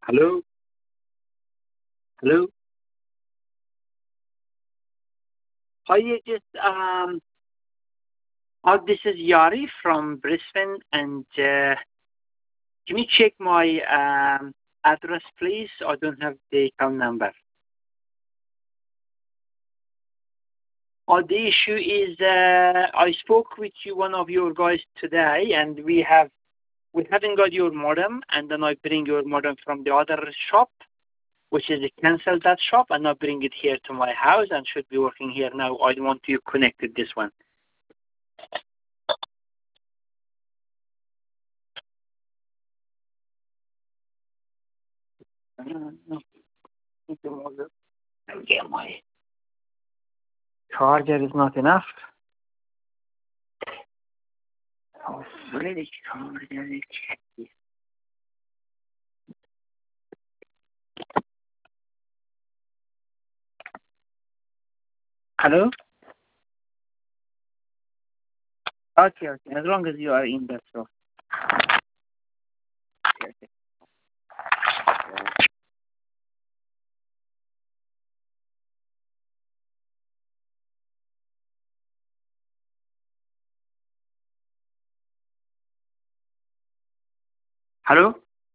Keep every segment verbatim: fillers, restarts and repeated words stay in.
Hello? Hello? Hi, yeah, just, um, oh, this is Yari from Brisbane, and uh, can you check my um, address, please? I don't have the account number. Oh, the issue is, uh, I spoke with you, one of your guys today, and we have we haven't got your modem, and then I bring your modem from the other shop, which is cancel that shop, and I bring it here to my house, and should be working here now. I want to connect to this one. Uh, no, the modem. Okay, my charger is not enough. Oh, really charger is. Hello? Okay, okay. As long as you are in that store. Okay, okay. Hello?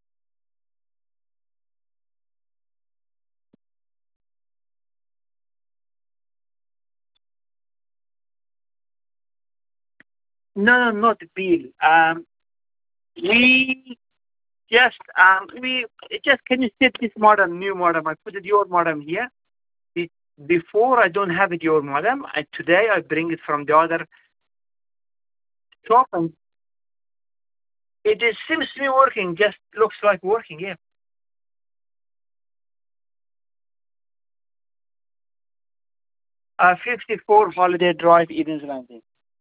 No, no, not bill. Um, we just um we just can you set this modem, new modem? I put it your modem here. Be- Before I don't have it your modem, and today I bring it from the other shop, and it is seems to be working. Just looks like working. Yeah. Uh, fifty-four Holiday Drive, Eden's Landing.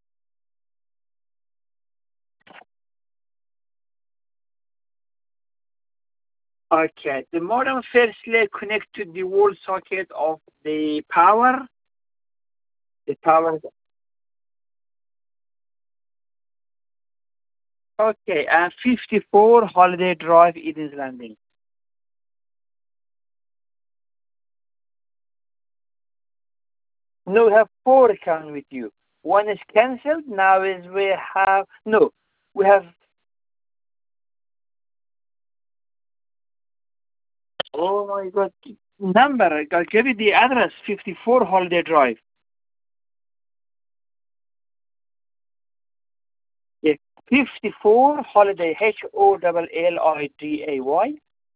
Okay. The modem firstly connect to the wall socket of the power. The power. Okay. Uh, fifty-four Holiday Drive, Eden's Landing. No, we have four accounts with you. One is cancelled. Now is we have no. We have. Oh my God. Number. I'll give you the address. fifty-four Holiday Drive. Yeah. fifty-four Holiday. H O L L I D A Y.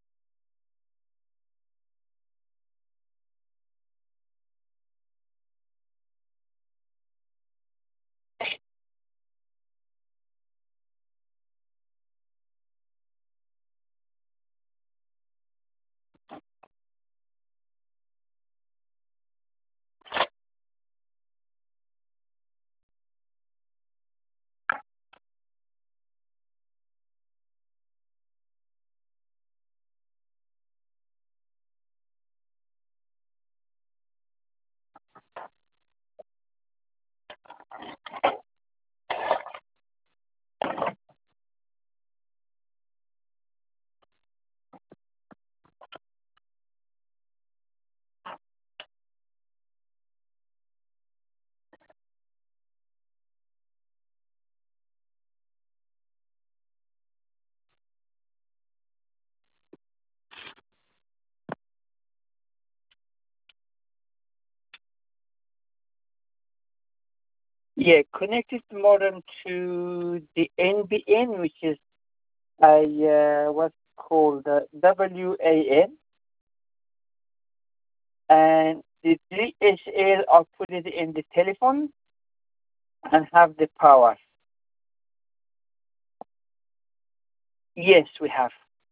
Yeah, connected modem to the N B N, which is a uh, what's called uh, W A N, and the D S L. I'll put it in the telephone and have the power. Yes, we have.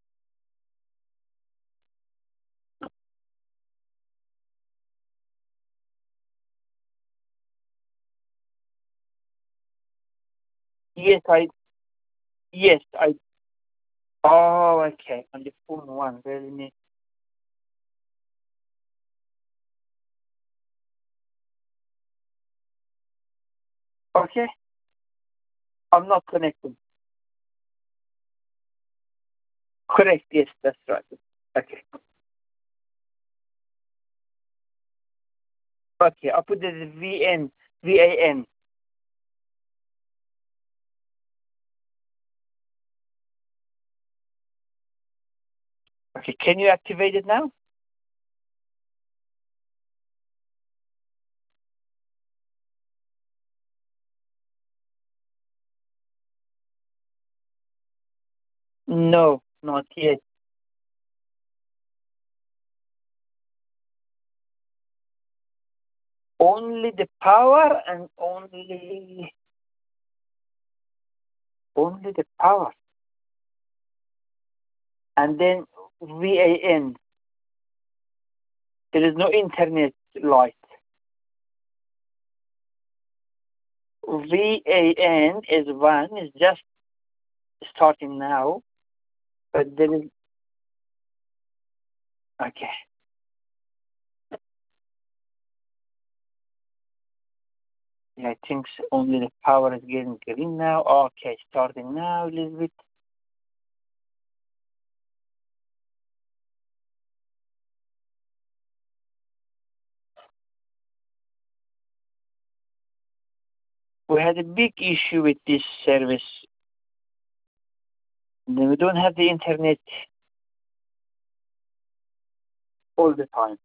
Yes, I. Yes, I. Oh, okay. On the phone one, very neat. Okay, I'm not connected. Correct. Yes, that's right. Okay. Okay, I'll put the V N, V A N. Okay, can you activate it now? No, not yet. Only the power and only only the power. And then V A N. There is no internet light. V A N is one, is just starting now, but there is, okay. Yeah, I think s- only the power is getting green now. Okay, starting now a little bit. We had a big issue with this service. We don't have the internet all the time.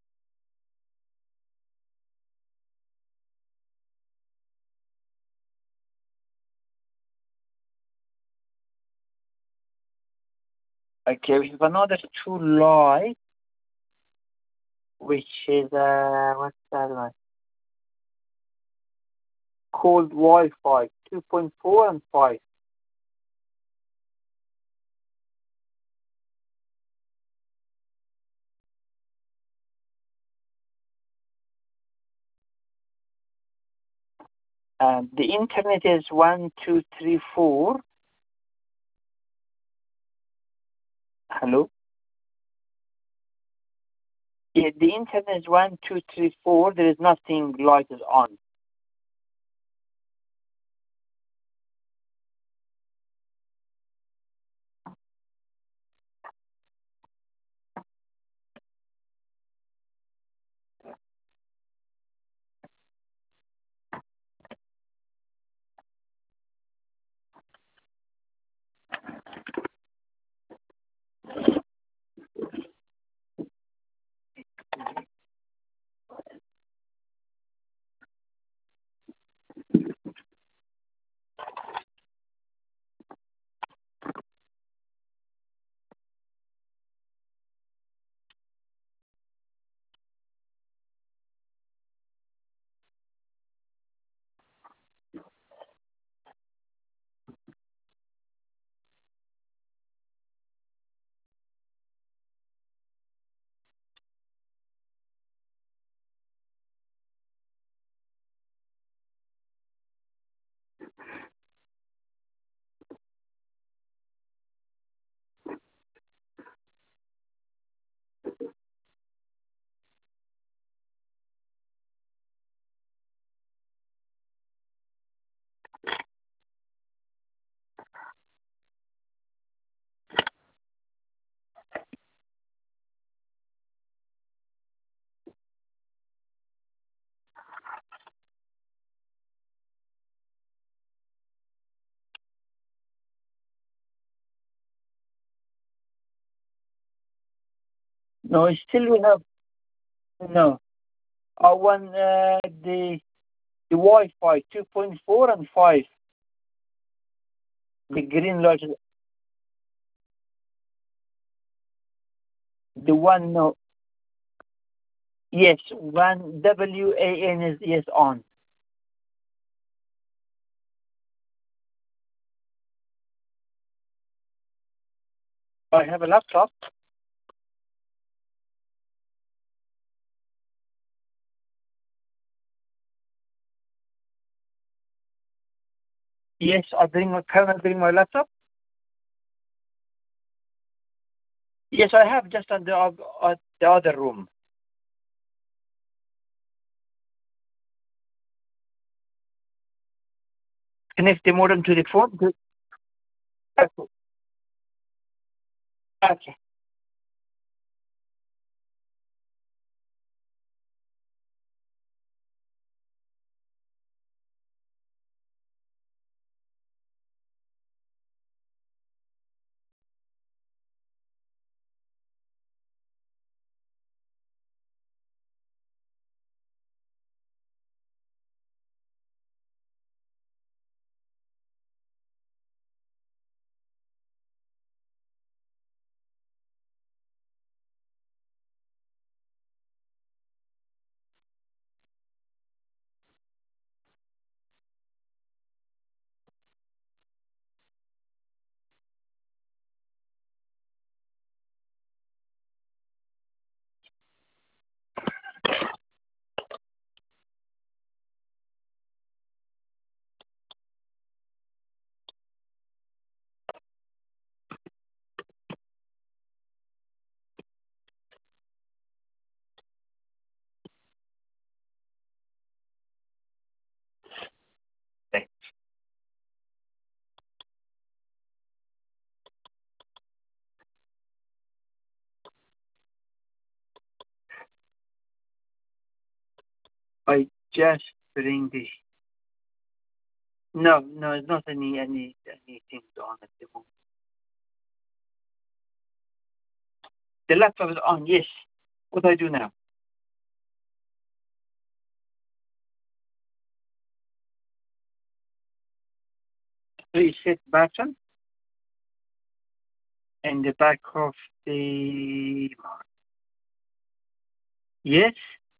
Okay, we have another two light, which is, uh, what's that one? Called Wi-Fi, two point four and five. And the internet is one, two, three, four. Hello? Yeah, the internet is one, two, three, four. There is nothing light is on. No, still we have, no. I want uh, the, the Wi-Fi two point four and five. The green light, is- the one, no. Yes, one W A N is yes on. I have a laptop. Yes, I bring my, can I bring my laptop? Yes, I have just on the, oth- uh, the other room. Connect the modem to the phone. to- Okay. Okay. just bring the. No, no, it's not any any anything on at the moment. The laptop is on. Yes. What do I do now? Reset button and the back of the. Yes.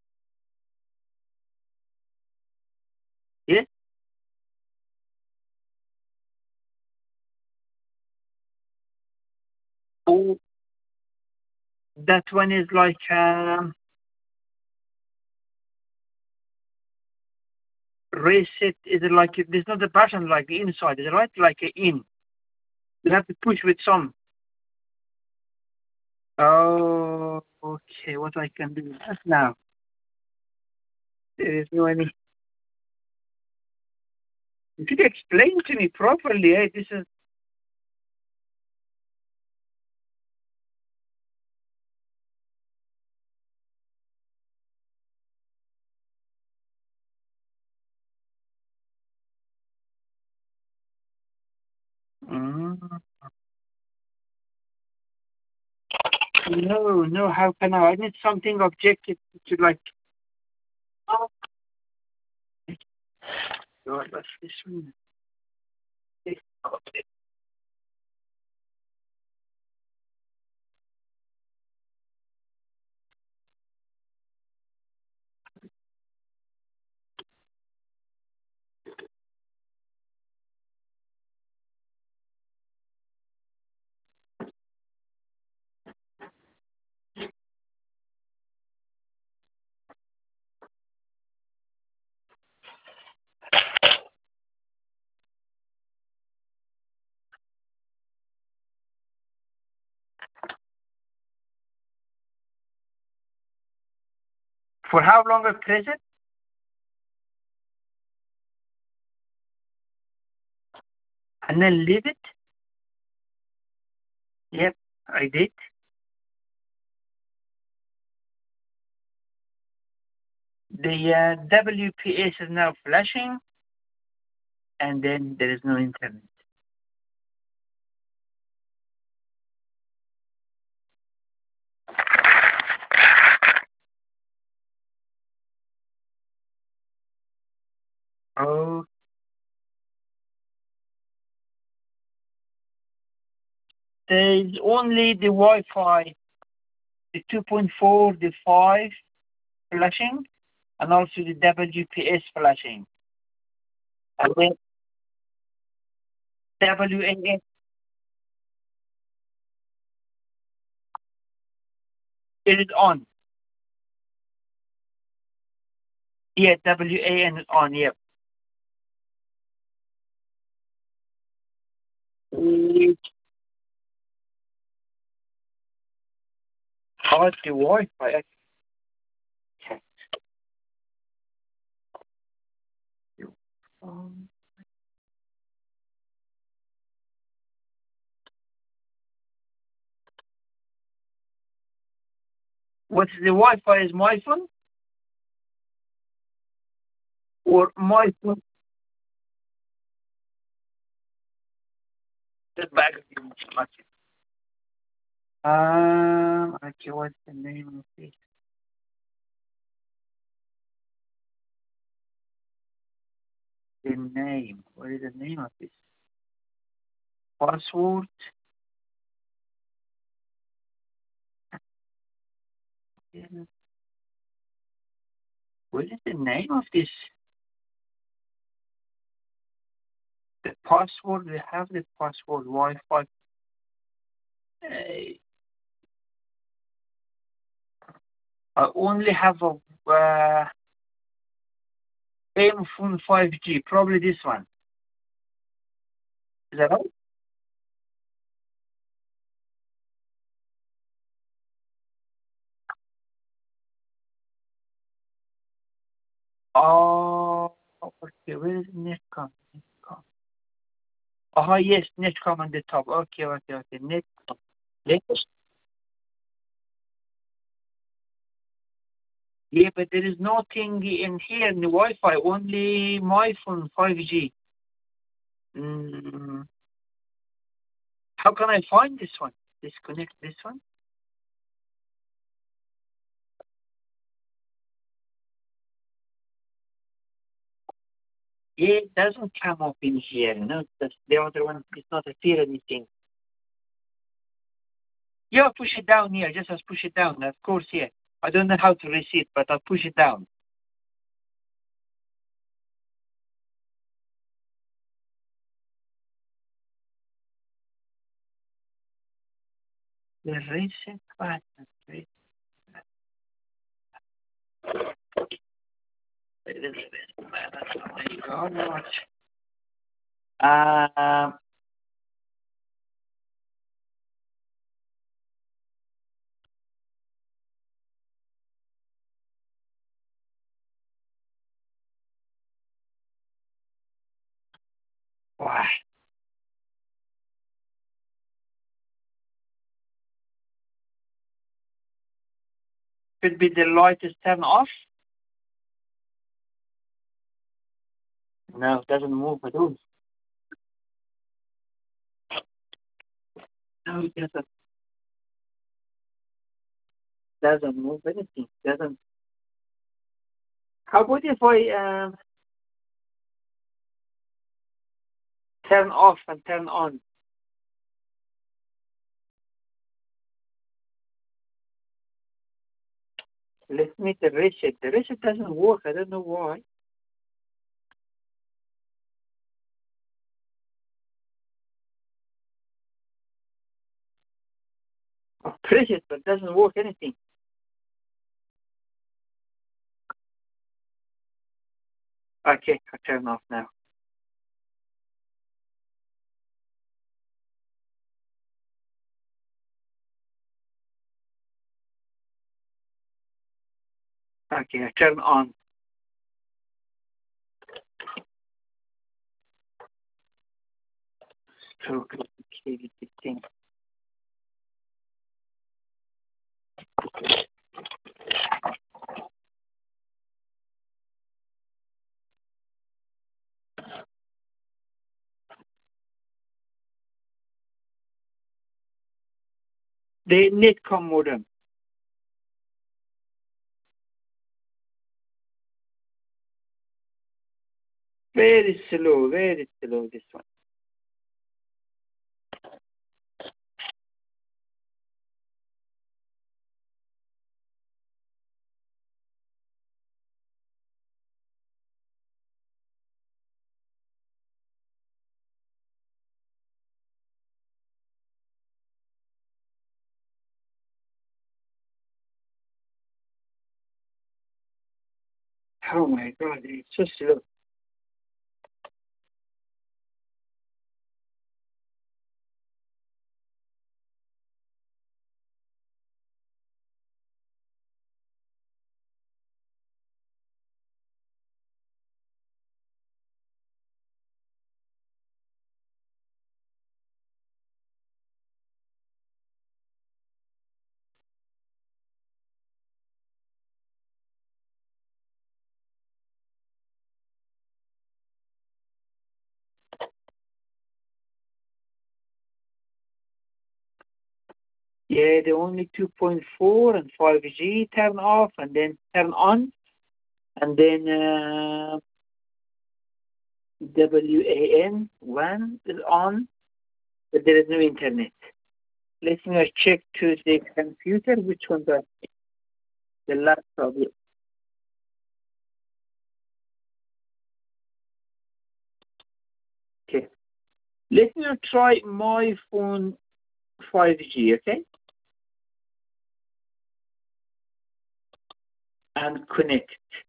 Yes. Oh, that one is like um, reset. Is it like there's not a button like the inside? Is it right? Like a in. You have to push with some. Oh, okay. What I can do that now? There is no any. You should explain to me properly. Eh? This is. Mm. No, no. How can I? I need something objective to like. Oh, God, what's this one? For how long I press it and then leave it? Yep, I did. The uh, W P S is now flashing, and then there is no internet. Oh, there's only the Wi-Fi, the two point four, the five flashing, and also the W P S flashing. And then W A N, it is on. Yeah, W A N is on, yep. It's hard the Wi-Fi. Okay. Um, what's the Wi-Fi is my phone or my phone? The back of the Um, okay, what's the name of this? The name. What is the name of this? Password? Yeah. What is the name of this? The password, we have the password Wi-Fi. Uh, I only have a uh, M phone five G, probably this one. Is that right? Oh, okay, where is Netcom? Netcom. Oh, yes, Netcom on the top. Okay, okay, okay. Netcom. Netcom. Yeah, but there is nothing in here in the Wi-Fi, only my phone five G. Mm, how can I find this one? Disconnect this one? Yeah, it doesn't come up in here, you know. That's the other one is not appear anything. Yeah, push it down here. Just as push it down. Of course, yeah. I don't know how to reset, but I'll push it down. The reset button. Reset. Uh, why? Could be the light is turned off. No, it doesn't move at all. No, it doesn't. Doesn't move anything. Doesn't. How about if I um, turn off and turn on? Let me the reset. The reset doesn't work. I don't know why. I press it, but it doesn't work anything. Okay, I turn off now. Okay, I turn on. So complicated this thing. The Netcom modem. Very slow, very slow, this one. Oh my God, it's so slow. Yeah, the only two point four and five G turn off and then turn on. And then uh, W A N one is on, but there is no internet. Let me check to the computer which one the, the laptop. Okay. Let me try my phone five G, okay? And connect.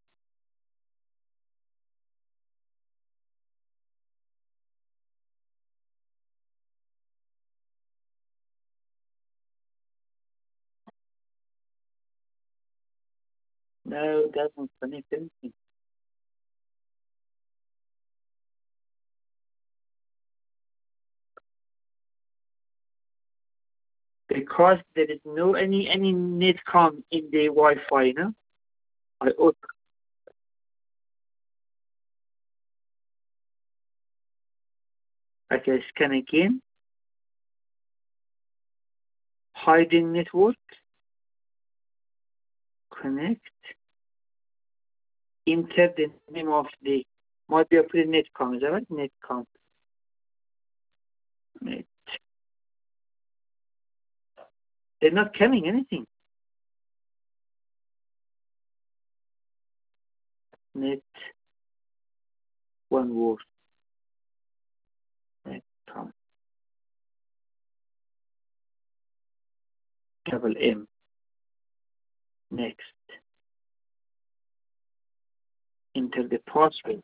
No, it doesn't connect anything. Because there is no any any netcom in the Wi-Fi, no? I ought. Okay, scan again. Hiding network. Connect. Enter the name of the might be a pretty netcom, is that right? Netcom. Net. They're not coming anything. Net. One word. Netcom. Double M. Next. Enter the password.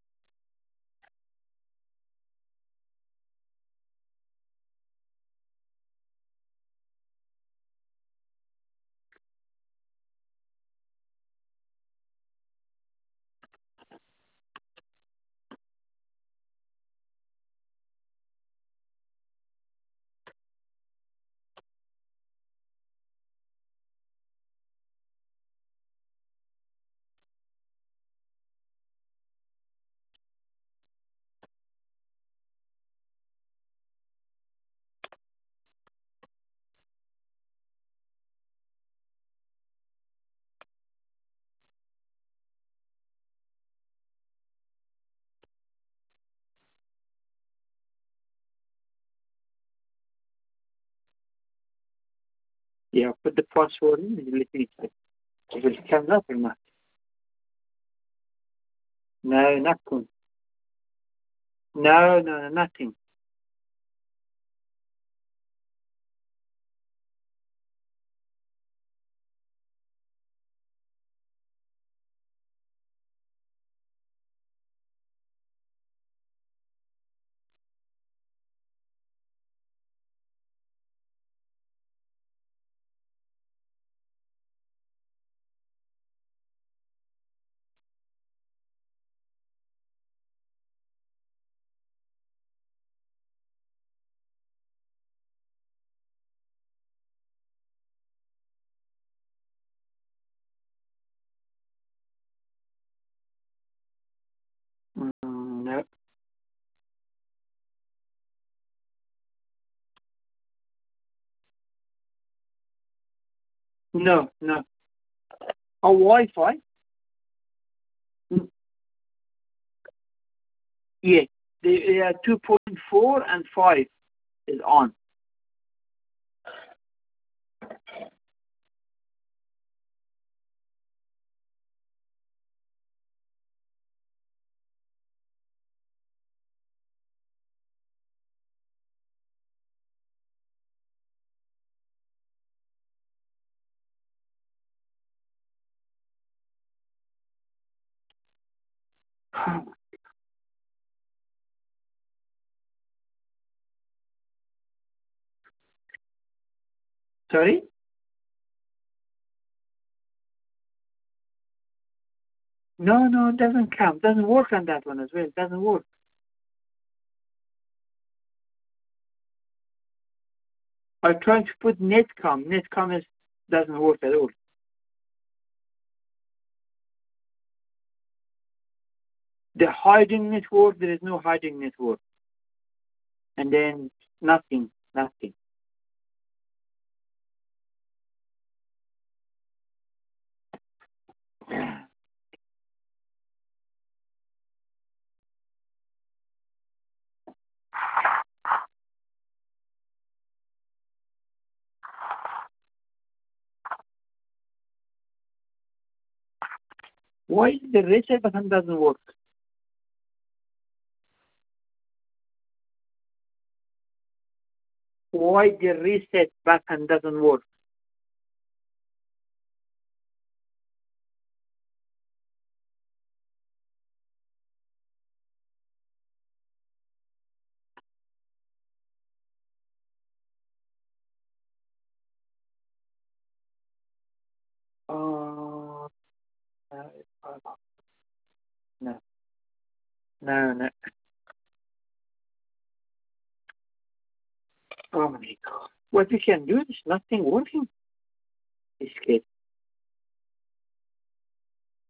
Yeah, put the password in and let me check. If it comes up or not. No, nothing. No, no, no, nothing. Mm, no. No, no. Oh, Wi-Fi? Mm, yeah. The uh, two point four and five is on. Sorry? No, no, it doesn't come. Doesn't work on that one as well. It doesn't work. I'm trying to put netcom. Netcom is doesn't work at all. The hiding network, there is no hiding network. And then nothing, nothing. Why the reset button doesn't work? Why the reset button doesn't work? Oh, no, no, no. Oh my God. What we can do is nothing working. It's good.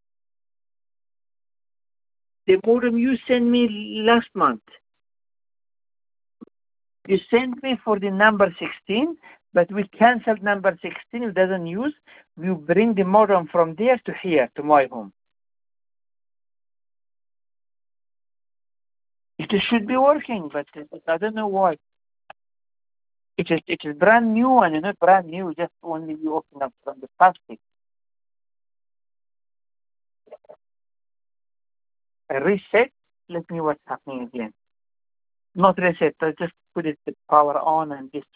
The modem you sent me last month. You sent me for the number sixteen, but we canceled number sixteen. It doesn't use. We bring the modem from there to here, to my home. It should be working, but I don't know why. It is it is brand new and it's not brand new, just only you open up from the plastic. I reset. Let me what's happening again. Not reset. I just put it the power on and this.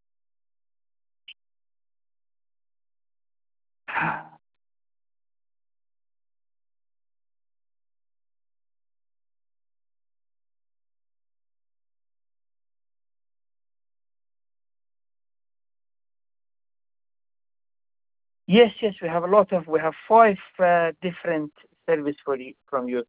Yes, yes, we have a lot of. We have five uh, different service for you from you.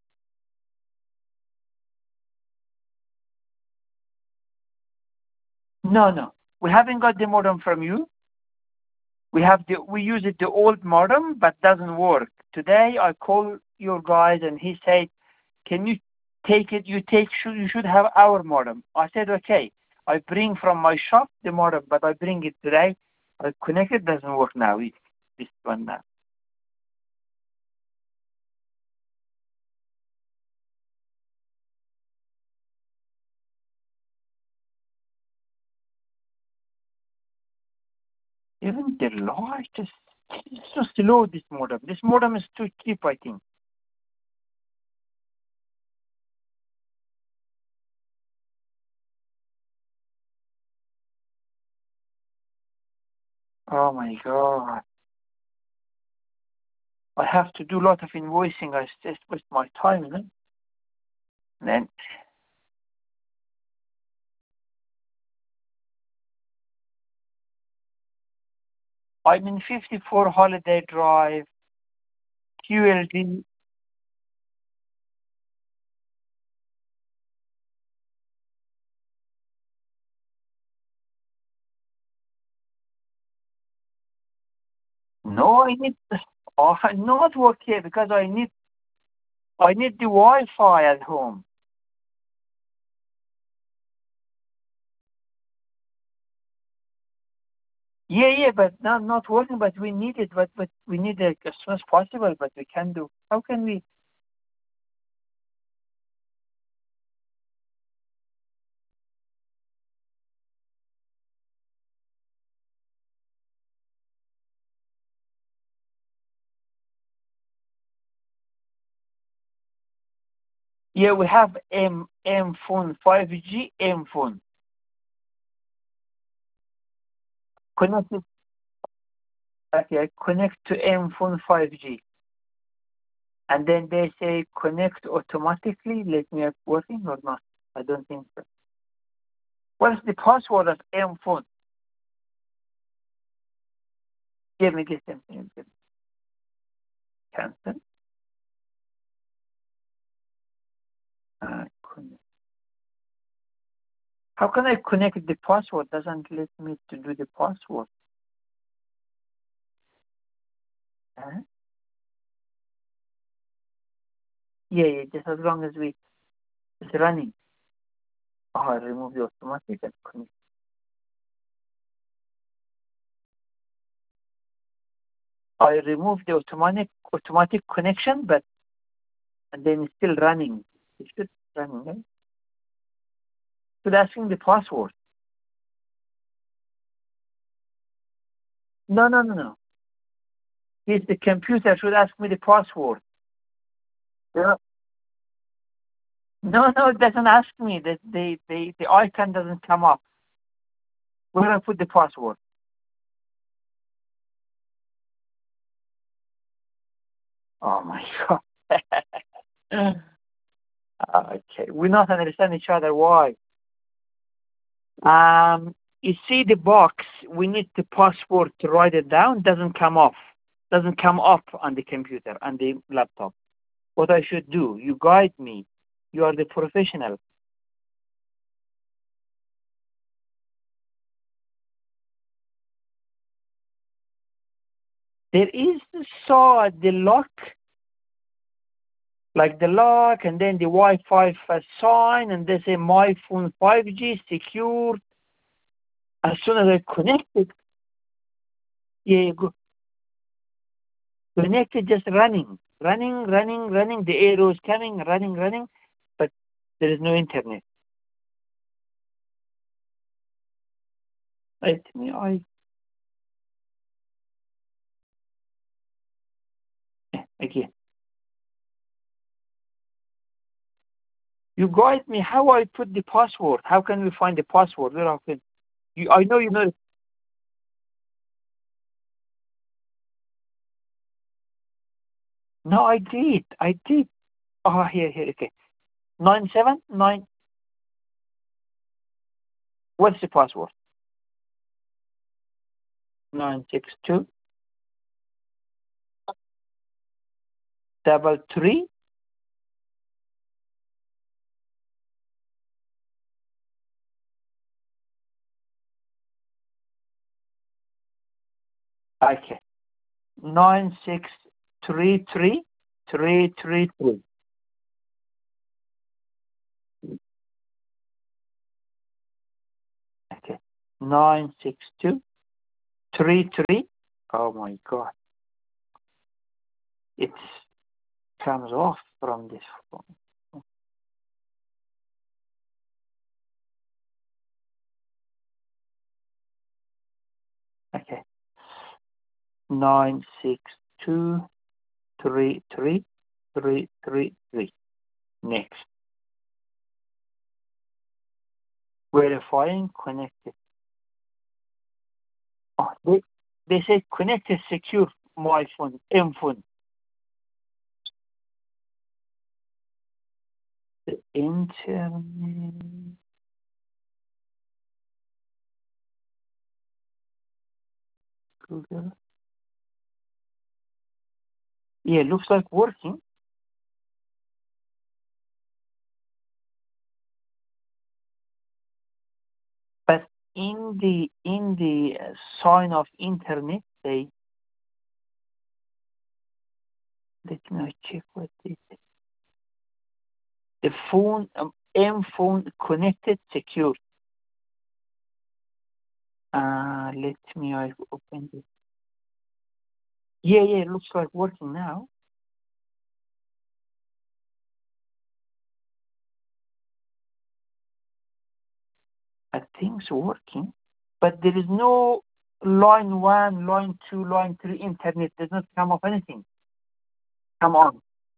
No, no, we haven't got the modem from you. We have the we use it the old modem, but doesn't work. Today I call your guys and he said, "Can you take it? You take should you should have our modem." I said, "Okay." I bring from my shop the modem, but I bring it today. I connect it, doesn't work now. It's this one now. Even the light is it's so slow. This modem. This modem is too cheap, I think. Oh my god! I have to do a lot of invoicing. I just waste my time, you know? Then I'm in fifty-four Holiday Drive, Q L D. No, I need. Oh, not work here because I need. I need the Wi-Fi at home. Yeah, yeah, but not not working. But we need it. But but we need it as soon as possible. But we can do. How can we? Yeah, we have M M phone five G M phone connected. Okay, connect to M phone five G, and then they say connect automatically. Let me have working or not? I don't think so. What's the password of M phone? Give me this something. Cancel. Uh, connect. How can I connect the password? Doesn't let me to do the password. Huh? Yeah, yeah, just as long as we it's running. Oh, I remove the automatic and connect. I remove the automatic automatic connection, but and then it's still running. It's still running, right? Still asking the password. No, no, no, no. It's the computer should ask me the password. Yeah. No, no, it doesn't ask me. The the the, the icon doesn't come up. Where I put the password? Oh my god. Okay, we not understand each other. Why? Um, you see the box. We need the password to write it down. Doesn't come off. Doesn't come up on the computer on the laptop. What I should do? You guide me. You are the professional. There is saw the lock. like the lock, and then the Wi-Fi sign, and they say my phone five G secure. As soon as I connected, yeah, go, connected, just running, running, running, running. The arrow is coming, running, running, but there is no internet. Let me, I, again. You guide me how I put the password. How can we find the password? Where I can, you, I know you know. No, I did. I did. Oh, here, here. Okay. Nine seven nine. What's the password? Nine six two double three. Okay. Nine six three three three three three. Okay. Nine six two three three. Oh my God! It comes off from this phone. Okay. Nine six two three three three three three. Next. Verifying connected. Oh, they, they say connected secure my phone, M phone. The internet. Google. Yeah, looks like working. But in the in the uh, sign of internet, they let me check what it is. The phone, um, M phone connected secure. Uh, let me I open it. Yeah, yeah, it looks like working now. I think it's working, but there is no line one, line two, line three internet. Does not come up anything. Come on.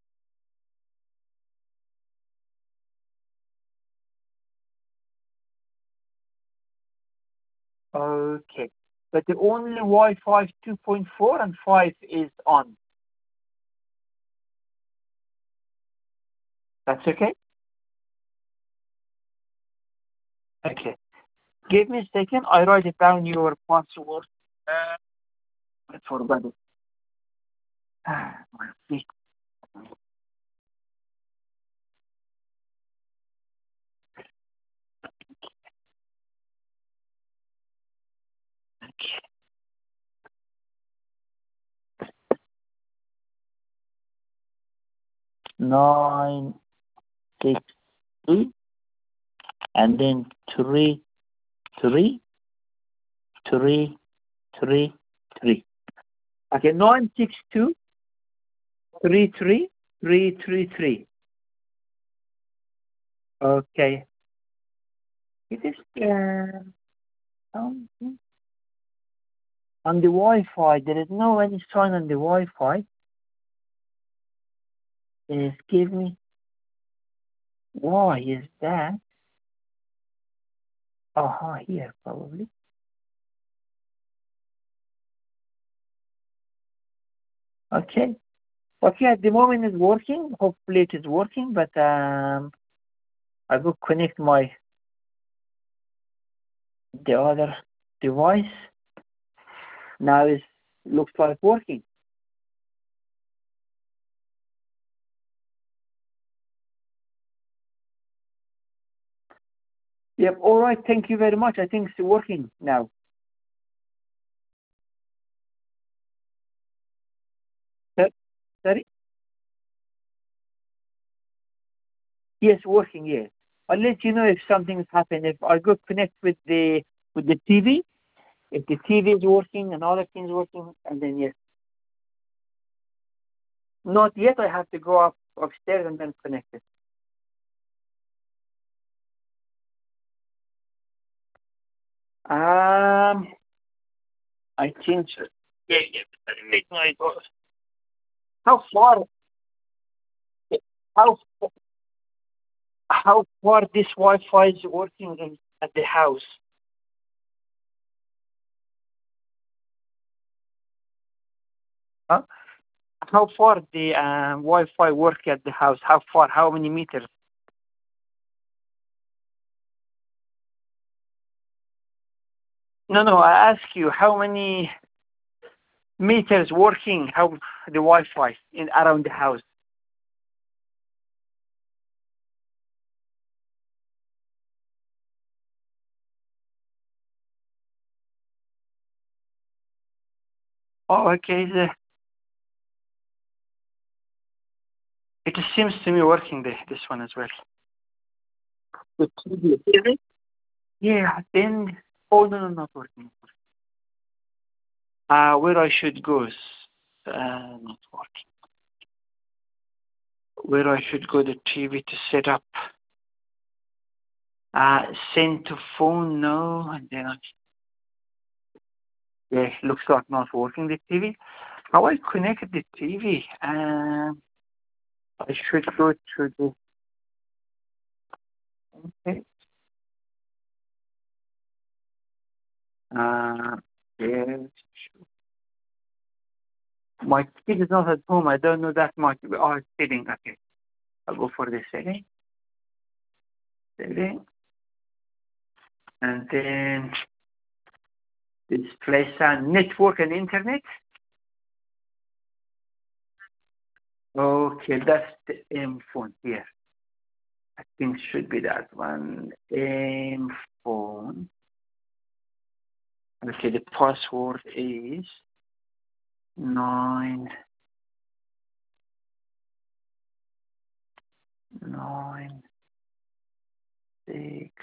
Okay. But the only Wi-Fi two point four and five is on. That's okay? Okay. Give me a second. I write it down your password. Uh, I forgot it. Ah, my feet. Okay. Nine, six, three, and then three, three, three, three, three. Okay, nine, six, two, three, three, three, three, three. Okay. It is uh, something on the Wi-Fi. There is no any sign on the Wi-Fi. It give me. Why is that? Aha, here probably. Okay. Okay, at the moment it's working. Hopefully it is working, but um, I will connect my the other device. Now it looks like working. Yep. All right. Thank you very much. I think it's working now. Sorry. Yes, working, yes. I'll let you know if something's happened. If I go connect with the with the T V, if the T V is working and all the things working, and then yes. Not yet. I have to go up upstairs and then connect it. Um, I think so. Yeah, yeah. Wait, no, it was- How far? How how far this Wi-Fi is working in, at the house? Huh? How far the um, Wi-Fi work at the house? How far? How many meters? No, no. I ask you how many meters working? How the Wi-Fi in around the house? Oh, okay. The, it seems to me working the, this one as well. The T V. Is it? Yeah. Then. Oh no, no, not working. Uh, where I should go? is, Uh, not working. Where I should go the T V to set up. Uh, send to phone, no. And then, I- yeah, looks like not working the T V. How I connected the T V? Um, I should go to the, okay. Uh, yes. My kid is not at home. I don't know that much. Oh, setting. Okay. I'll go for the setting. Setting. And then display sound, network and internet. Okay, that's the M phone here. I think should be that one. M phone. Okay, the password is nine nine six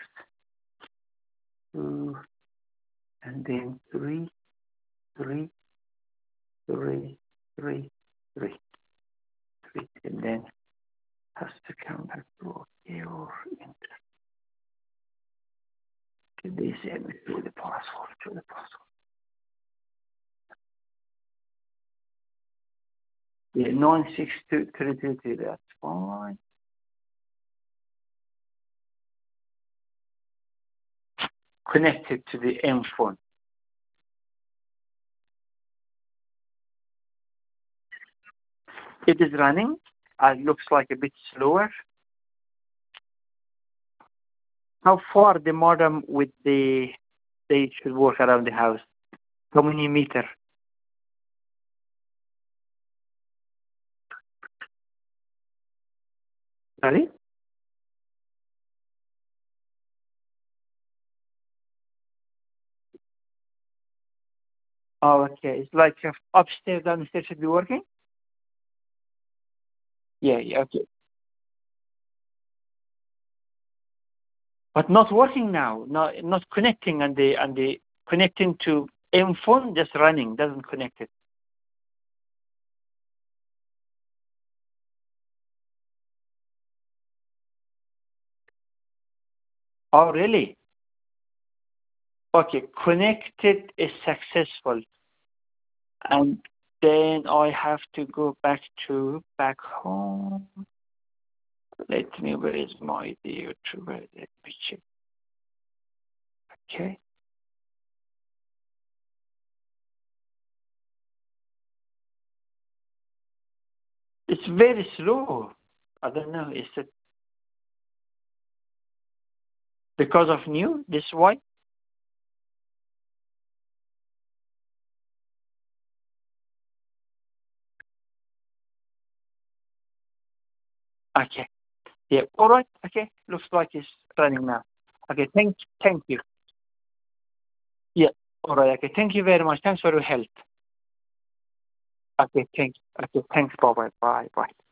two and then three three three three three three and then has to come back to okay or enter. They send me through the password through the password. Yeah, nine six two three three three. That's fine. Connected to the M phone. It is running. Uh, looks like a bit slower. How far the modem with the they should work around the house? How many meter? Sorry? Oh, okay. It's like uh, upstairs, downstairs should be working? Yeah, yeah, okay. But not working now. Not not connecting and the and the connecting to M phone just running, doesn't connect it. Oh really? Okay, connected is successful. And then I have to go back to back home. Let me, where is my YouTube? Let me check. Okay. It's very slow. I don't know. Is it because of new? This why? Okay. Yeah. All right. Okay. Looks like it's running now. Okay. Thank, thank you. Yeah. All right. Okay. Thank you very much. Thanks for your help. Okay. Thanks. Okay. Thanks. Bye. Bye. Bye. Bye.